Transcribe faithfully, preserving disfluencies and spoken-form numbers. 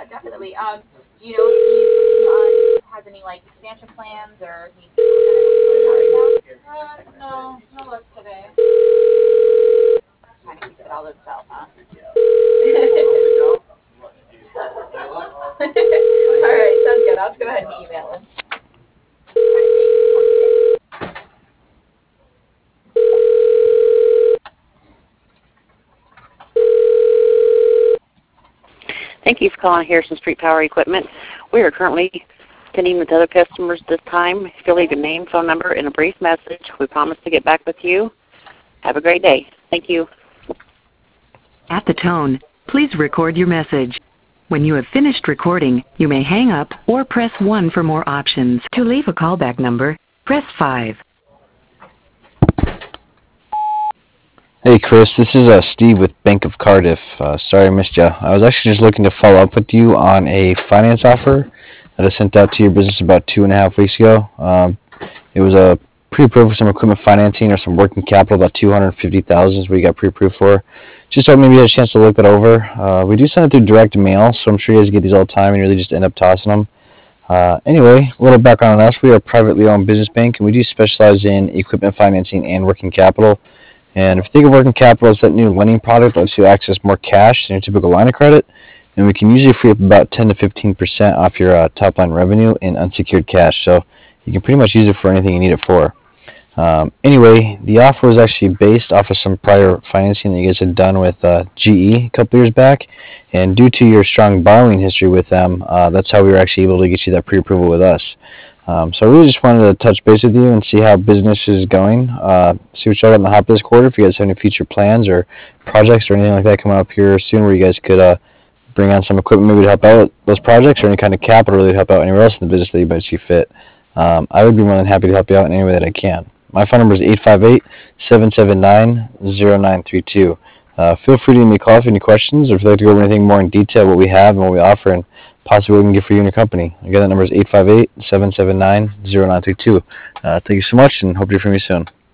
definitely. Um, do you know if he's looking on, has any like expansion plans or needs equipment right now? Uh, no, no luck today. Kind of keeps it all to himself, huh? All right, sounds good. I'll just go ahead and email him. Thank you for calling Harrison Street Power Equipment. We are currently attending with other customers this time. If you'll leave your name, phone number, and a brief message, we promise to get back with you. Have a great day. Thank you. At the tone, please record your message. When you have finished recording, you may hang up or press one for more options. To leave a callback number, press five. Hey Chris, this is uh, Steve with Bank of Cardiff. Uh, sorry I missed you. I was actually just looking to follow up with you on a finance offer that I sent out to your business about two and a half weeks ago. Um, it was a pre-approved for some equipment financing or some working capital, about two hundred fifty thousand dollars is what you got pre-approved for. Just thought maybe you had a chance to look that over. Uh, we do send it through direct mail, so I'm sure you guys get these all the time and you really just end up tossing them. Uh, anyway, a little background on us. We are a privately owned business bank, and we do specialize in equipment financing and working capital. And if you think of working capital as that new lending product that lets you access more cash than your typical line of credit, and we can usually free up about ten to fifteen percent off your uh, top line revenue in unsecured cash. So you can pretty much use it for anything you need it for. Um, anyway, the offer was actually based off of some prior financing that you guys had done with uh, G E a couple years back. And due to your strong borrowing history with them, uh, that's how we were actually able to get you that pre-approval with us. Um, so I really just wanted to touch base with you and see how business is going. Uh, see what y'all got in the hop this quarter. If you guys have any future plans or projects or anything like that coming up here soon, where you guys could uh, bring on some equipment maybe to help out with those projects, or any kind of capital really to help out anywhere else in the business that you might see fit. Um, I would be more than happy to help you out in any way that I can. My phone number is eight five eight, seven seven nine, zero nine three two. Uh, feel free to give me a call if you have any questions, or if you'd like to go over anything more in detail, what we have and what we offer, and possibly what we can get for you and your company. Again, that number is eight five eight, seven seven nine, zero nine three two. Uh, thank you so much, and hope to hear from you soon.